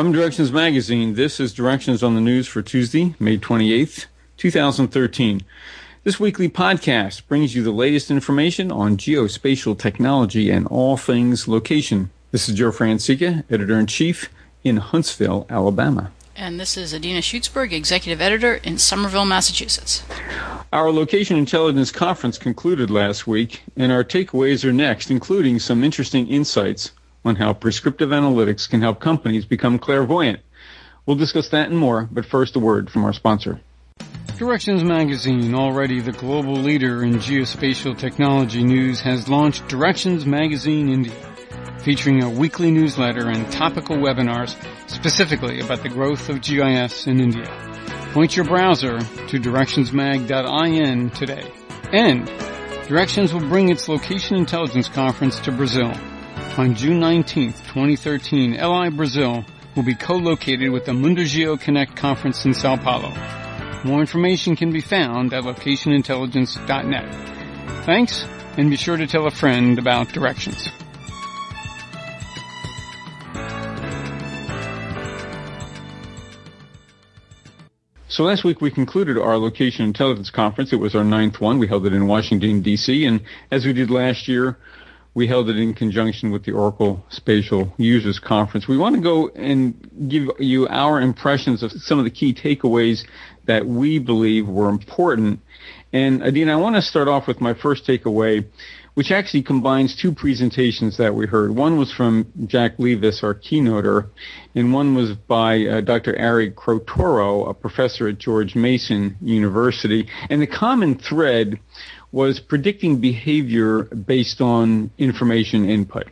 From Directions Magazine, this is Directions on the News for Tuesday, May 28th, 2013. This weekly podcast brings you the latest information on geospatial technology and all things location. This is Joe Francica, Editor-in-Chief in Huntsville, Alabama. And this is Adina Schutzberg, Executive Editor in Somerville, Massachusetts. Our Location Intelligence Conference concluded last week, and our takeaways are next, including some interesting insights on how prescriptive analytics can help companies become clairvoyant. We'll discuss that and more, but first a word from our sponsor. Directions Magazine, already the global leader in geospatial technology news, has launched Directions Magazine India, featuring a weekly newsletter and topical webinars specifically about the growth of GIS in India. Point your browser to directionsmag.in today. And Directions will bring its Location Intelligence Conference to Brazil. On June 19th, 2013, LI Brazil will be co-located with the Mundo Geo Connect conference in Sao Paulo. More information can be found at locationintelligence.net. Thanks, and be sure to tell a friend about Directions. So last week we concluded our Location Intelligence Conference. It was our 9th one. We held it in Washington, D.C., and as we did last year, we held it in conjunction with the Oracle Spatial Users Conference. We want to go and give you our impressions of some of the key takeaways that we believe were important. And Adina, I want to start off with my first takeaway, which actually combines two presentations that we heard. One was from Jack Levis, our keynoter, and one was by Dr. Ari Crotoro, a professor at George Mason University. And the common thread was predicting behavior based on information input.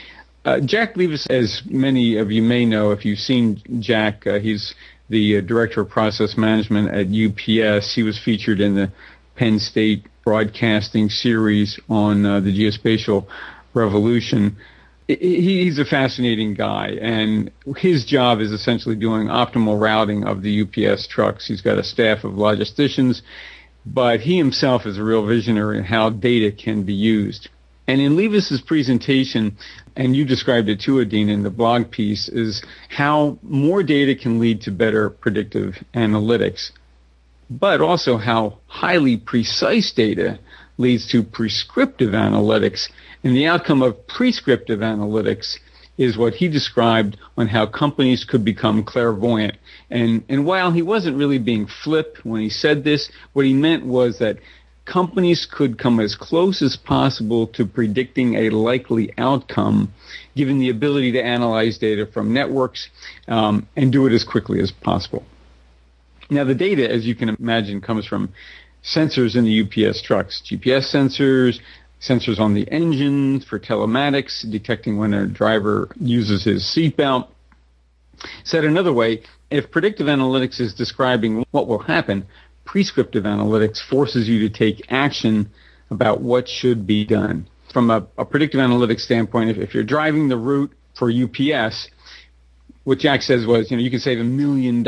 Jack Levis, as many of you may know, if you've seen Jack, he's the Director of Process Management at UPS. He was featured in the Penn State broadcasting series on the geospatial revolution. He's a fascinating guy, and his job is essentially doing optimal routing of the UPS trucks. He's got a staff of logisticians, but he himself is a real visionary in how data can be used. And in Levis's presentation, and you described it too, Adina, in the blog piece, is how more data can lead to better predictive analytics, but also how highly precise data leads to prescriptive analytics. And the outcome of prescriptive analytics is what he described on how companies could become clairvoyant. And while he wasn't really being flip when he said this, what he meant was that companies could come as close as possible to predicting a likely outcome, given the ability to analyze data from networks and do it as quickly as possible. Now, the data, as you can imagine, comes from sensors in the UPS trucks, GPS sensors, sensors on the engine for telematics, detecting when a driver uses his seatbelt. Said another way, if predictive analytics is describing what will happen, prescriptive analytics forces you to take action about what should be done. From a predictive analytics standpoint, if you're driving the route for UPS, what Jack says was, you can save $1 million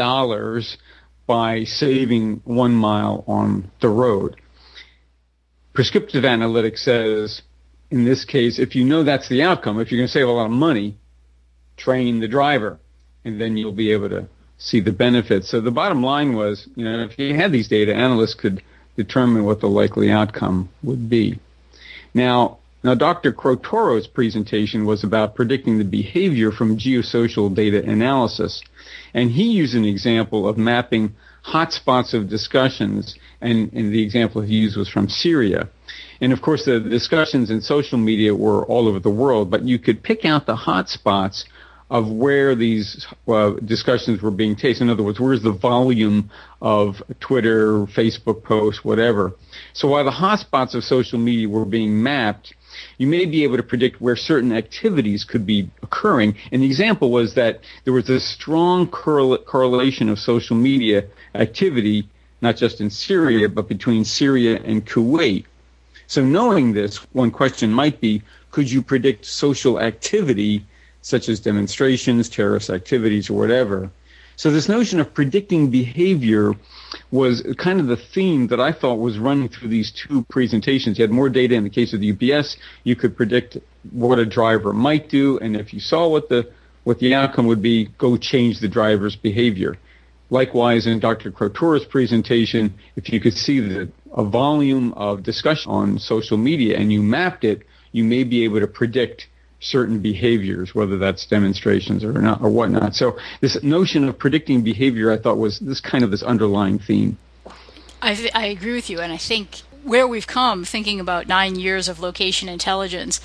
by saving 1 mile on the road. Prescriptive analytics says, in this case, if you know that's the outcome, if you're going to save a lot of money, train the driver, and then you'll be able to see the benefits. So the bottom line was, if you had these data, analysts could determine what the likely outcome would be. Now Dr. Crotoro's presentation was about predicting the behavior from geosocial data analysis, and he used an example of mapping hotspots of discussions, and the example he used was from Syria. And of course, the discussions in social media were all over the world, but you could pick out the hotspots of where these discussions were being taken. In other words, where's the volume of Twitter, Facebook posts, whatever. So while the hotspots of social media were being mapped, you may be able to predict where certain activities could be occurring. And the example was that there was a strong correlation of social media activity, not just in Syria, but between Syria and Kuwait. So knowing this, one question might be, could you predict social activity such as demonstrations, terrorist activities, or whatever? So this notion of predicting behavior was kind of the theme that I thought was running through these two presentations. You had more data in the case of the UPS. You could predict what a driver might do, and if you saw what the what the outcome would be, go change the driver's behavior. Likewise, in Dr. Crotura's presentation, if you could see a volume of discussion on social media and you mapped it, you may be able to predict certain behaviors, whether that's demonstrations or not or whatnot. So this notion of predicting behavior, I thought, was this underlying theme. I agree with you, and I think where we've come, thinking about 9 years of location intelligence,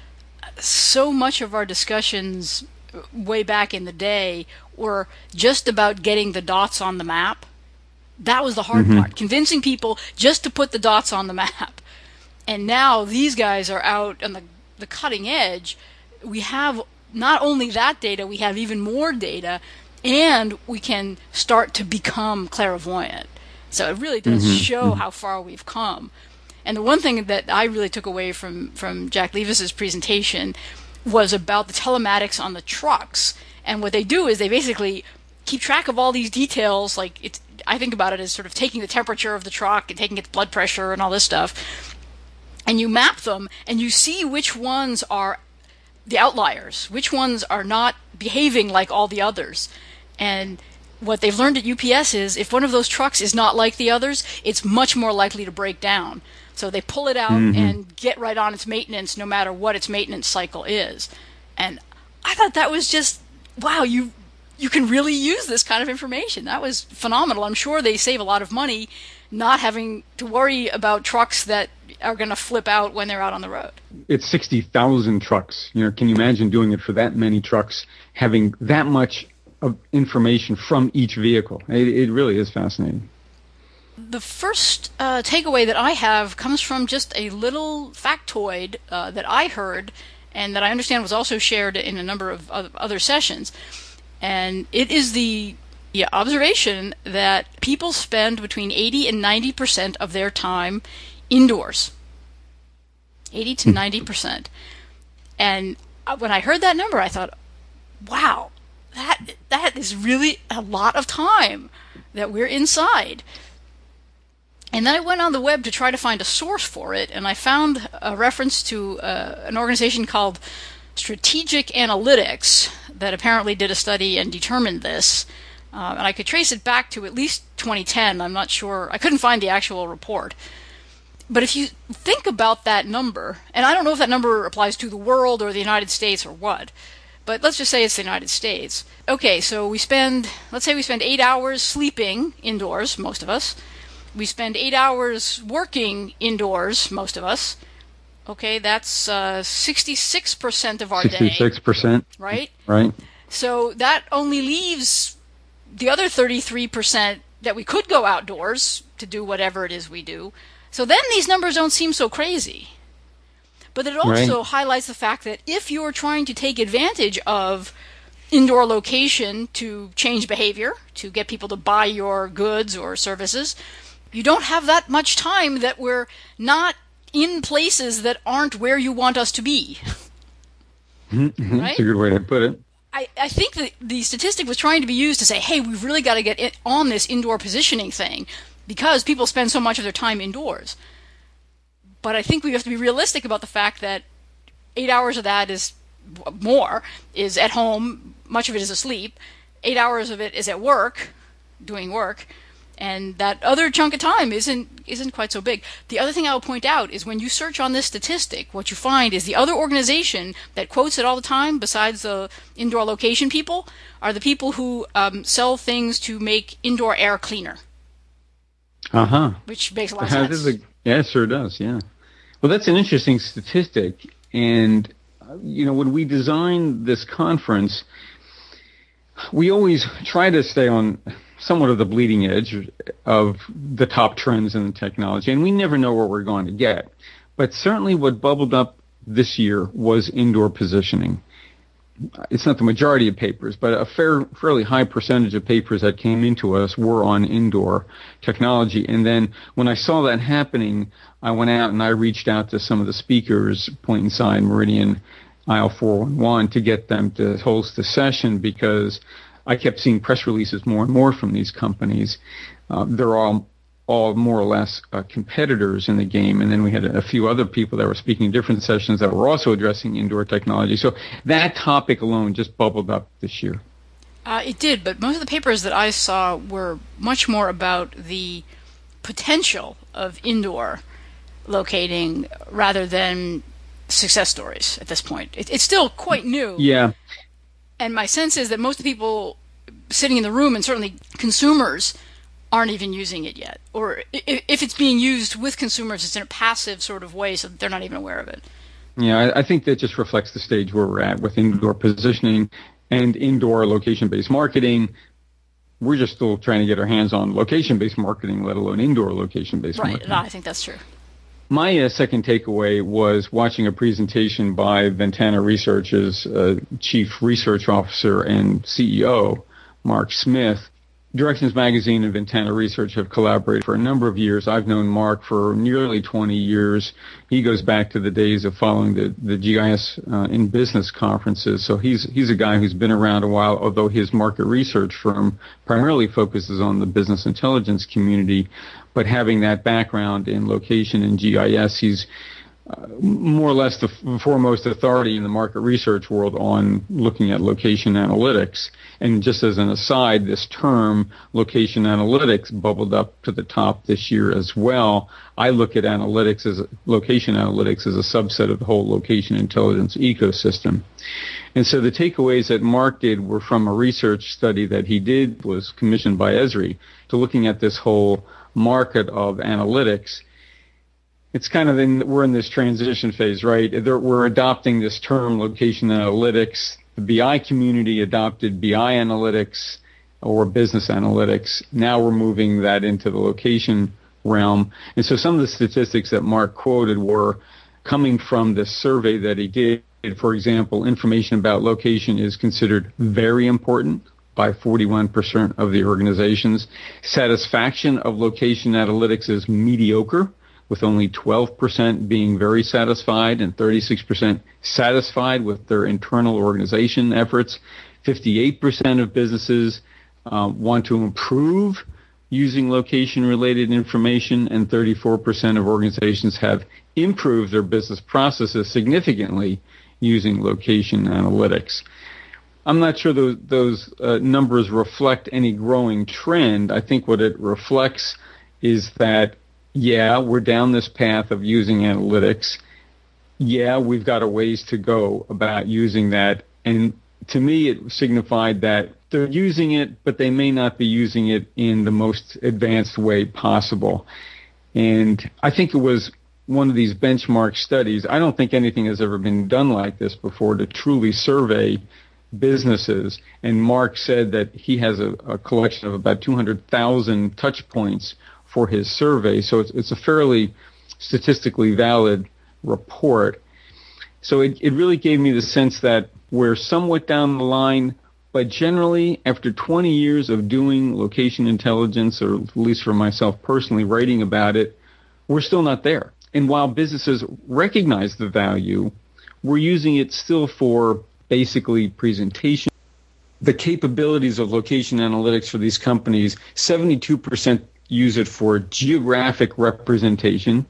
so much of our discussions way back in the day were just about getting the dots on the map. That was the hard part, convincing people just to put the dots on the map. And now these guys are out on the cutting edge. We have not only that data, we have even more data, and we can start to become clairvoyant. So it really does show how far we've come. And the one thing that I really took away from Jack Levis's presentation was about the telematics on the trucks. And what they do is they basically keep track of all these details. Like I think about it as sort of taking the temperature of the truck and taking its blood pressure and all this stuff. And you map them, and you see which ones are the outliers, which ones are not behaving like all the others. And what they've learned at UPS is if one of those trucks is not like the others, it's much more likely to break down. So they pull it out and get right on its maintenance no matter what its maintenance cycle is. And I thought that was just, wow, you can really use this kind of information. That was phenomenal. I'm sure they save a lot of money not having to worry about trucks that are going to flip out when they're out on the road. It's 60,000 trucks. Can you imagine doing it for that many trucks, having that much of information from each vehicle? It really is fascinating. The first takeaway that I have comes from just a little factoid that I heard and that I understand was also shared in a number of other sessions. And it is the observation that people spend between 80 and 90% of their time indoors. 80 to 90%. And when I heard that number, I thought, wow, that is really a lot of time that we're inside. And then I went on the web to try to find a source for it, and I found a reference to an organization called Strategic Analytics that apparently did a study and determined this. And I could trace it back to at least 2010. I'm not sure. I couldn't find the actual report. But if you think about that number, and I don't know if that number applies to the world or the United States or what, but let's just say it's the United States. Okay, so let's say we spend 8 hours sleeping indoors, most of us. We spend 8 hours working indoors, most of us. Okay, that's 66% of our day. 66%. Right? Right. So that only leaves the other 33% that we could go outdoors to do whatever it is we do. So then these numbers don't seem so crazy. But it also highlights the fact that if you're trying to take advantage of indoor location to change behavior, to get people to buy your goods or services, you don't have that much time that we're not in places that aren't where you want us to be. Right? That's a good way to put it. I think that the statistic was trying to be used to say, hey, we've really got to get on this indoor positioning thing because people spend so much of their time indoors. But I think we have to be realistic about the fact that 8 hours of that is at home, much of it is asleep, 8 hours of it is at work, doing work, and that other chunk of time isn't quite so big. The other thing I will point out is when you search on this statistic, what you find is the other organization that quotes it all the time, besides the indoor location people, are the people who sell things to make indoor air cleaner. Which makes a lot of sense. Yeah, it sure does, yeah. Well, that's an interesting statistic. And, when we design this conference, we always try to stay on somewhat of the bleeding edge of the top trends in the technology, and we never know where we're going to get. But certainly what bubbled up this year was indoor positioning. It's not the majority of papers, but a fairly high percentage of papers that came into us were on indoor technology. And then when I saw that happening, I went out and I reached out to some of the speakers, Point Inside, Meridian, Aisle 411, to get them to host a session because I kept seeing press releases more and more from these companies. They're all all more or less competitors in the game. And then we had a few other people that were speaking in different sessions that were also addressing indoor technology. So that topic alone just bubbled up this year. It did, but most of the papers that I saw were much more about the potential of indoor locating rather than success stories at this point. It's still quite new. Yeah. And my sense is that most of the people sitting in the room, and certainly consumers, aren't even using it yet. Or if it's being used with consumers, it's in a passive sort of way, so they're not even aware of it. Yeah, I think that just reflects the stage where we're at with indoor positioning and indoor location-based marketing. We're just still trying to get our hands on location-based marketing, let alone indoor location-based marketing. Right, no, I think that's true. My second takeaway was watching a presentation by Ventana Research's Chief Research Officer and CEO, Mark Smith. Directions Magazine and Ventana Research have collaborated for a number of years. I've known Mark for nearly 20 years. He goes back to the days of following the GIS in business conferences. So he's a guy who's been around a while, although his market research firm primarily focuses on the business intelligence community. But having that background in location and GIS, he's more or less the foremost authority in the market research world on looking at location analytics. And just as an aside, this term, location analytics, bubbled up to the top this year as well. I look at location analytics as a subset of the whole location intelligence ecosystem. And so the takeaways that Mark did were from a research study that he did, was commissioned by Esri, to looking at this whole market of analytics. It's kind of we're in this transition phase, right? We're adopting this term, location analytics. The BI community adopted BI analytics or business analytics. Now we're moving that into the location realm. And so some of the statistics that Mark quoted were coming from this survey that he did. For example, information about location is considered very important by 41% of the organizations. Satisfaction of location analytics is mediocre, with only 12% being very satisfied and 36% satisfied with their internal organization efforts. 58% of businesses want to improve using location-related information, and 34% of organizations have improved their business processes significantly using location analytics. I'm not sure those numbers reflect any growing trend. I think what it reflects is that, yeah, we're down this path of using analytics. Yeah, we've got a ways to go about using that. And to me, it signified that they're using it, but they may not be using it in the most advanced way possible. And I think it was one of these benchmark studies. I don't think anything has ever been done like this before to truly survey businesses. And Mark said that he has a collection of about 200,000 touch points for his survey. So it's a fairly statistically valid report. So it really gave me the sense that we're somewhat down the line, but generally after 20 years of doing location intelligence, or at least for myself personally, writing about it, we're still not there. And while businesses recognize the value, we're using it still for basically presentation. The capabilities of location analytics for these companies, 72% use it for geographic representation,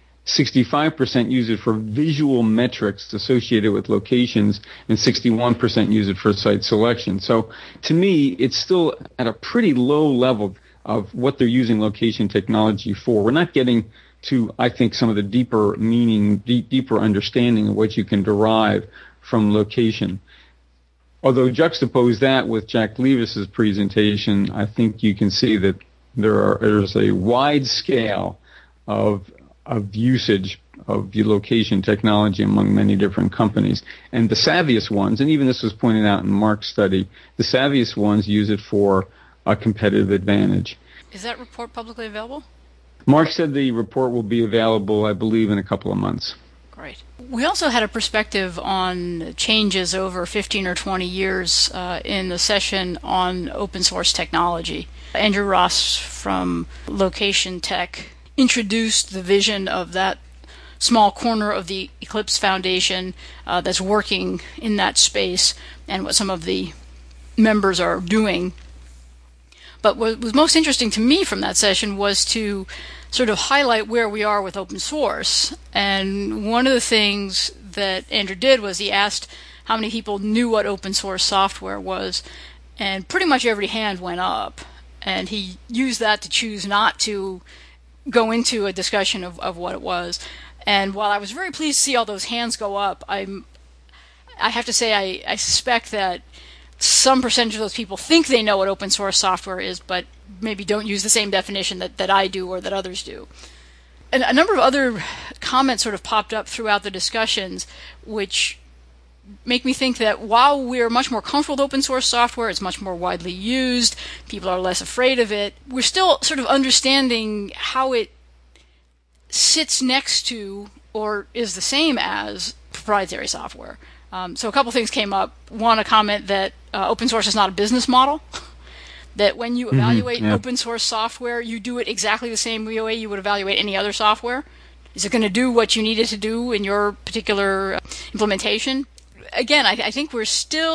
65% use it for visual metrics associated with locations, and 61% use it for site selection. So to me, it's still at a pretty low level of what they're using location technology for. We're not getting to, I think, some of the deeper meaning, deeper understanding of what you can derive from location. Although juxtapose that with Jack Levis's presentation, I think you can see that there's a wide scale of usage of the location technology among many different companies. And the savviest ones, and even this was pointed out in Mark's study, the savviest ones use it for a competitive advantage. Is that report publicly available? Mark said the report will be available, I believe, in a couple of months. Great. We also had a perspective on changes over 15 or 20 years in the session on open source technology. Andrew Ross from Location Tech introduced the vision of that small corner of the Eclipse Foundation that's working in that space and what some of the members are doing. But what was most interesting to me from that session was to sort of highlight where we are with open source. And one of the things that Andrew did was he asked how many people knew what open source software was, and pretty much every hand went up. And he used that to choose not to go into a discussion of what it was. And while I was very pleased to see all those hands go up, I have to say I suspect that some percentage of those people think they know what open source software is, but maybe don't use the same definition that I do or that others do. And a number of other comments sort of popped up throughout the discussions, which make me think that while we're much more comfortable with open source software, it's much more widely used, people are less afraid of it, we're still sort of understanding how it sits next to or is the same as proprietary software. So a couple things came up. One, a comment that open source is not a business model, that when you evaluate open source software, you do it exactly the same way you would evaluate any other software. Is it going to do what you need it to do in your particular implementation? Again, I think we're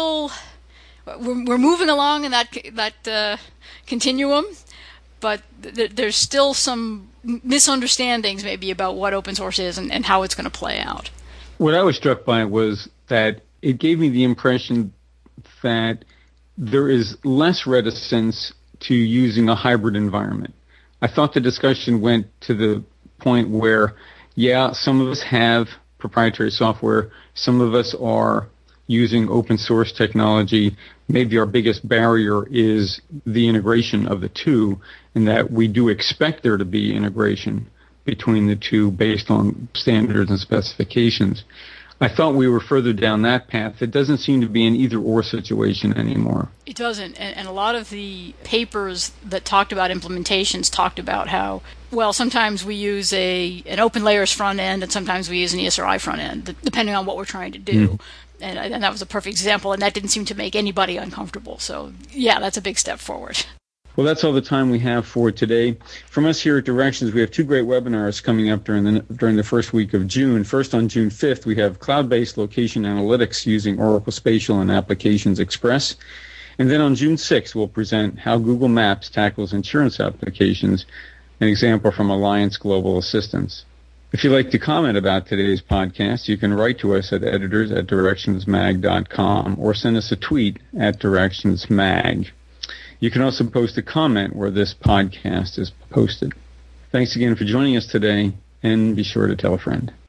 moving along in that continuum, but there's still some misunderstandings maybe about what open source is and how it's going to play out. What I was struck by was that it gave me the impression that there is less reticence to using a hybrid environment. I thought the discussion went to the point where, some of us have proprietary software, some of us are using open source technology. Maybe our biggest barrier is the integration of the two, and that we do expect there to be integration between the two based on standards and specifications. I thought we were further down that path. It doesn't seem to be an either-or situation anymore. It doesn't. And a lot of the papers that talked about implementations talked about how, sometimes we use an open layers front end and sometimes we use an ESRI front end, depending on what we're trying to do. And that was a perfect example, and that didn't seem to make anybody uncomfortable. So, that's a big step forward. Well, that's all the time we have for today. From us here at Directions, we have two great webinars coming up during the first week of June. First, on June 5th, we have cloud-based location analytics using Oracle Spatial and Applications Express. And then on June 6th, we'll present how Google Maps tackles insurance applications, an example from Alliance Global Assistance. If you'd like to comment about today's podcast, you can write to us at editors@directionsmag.com or send us a tweet at directionsmag. You can also post a comment where this podcast is posted. Thanks again for joining us today, and be sure to tell a friend.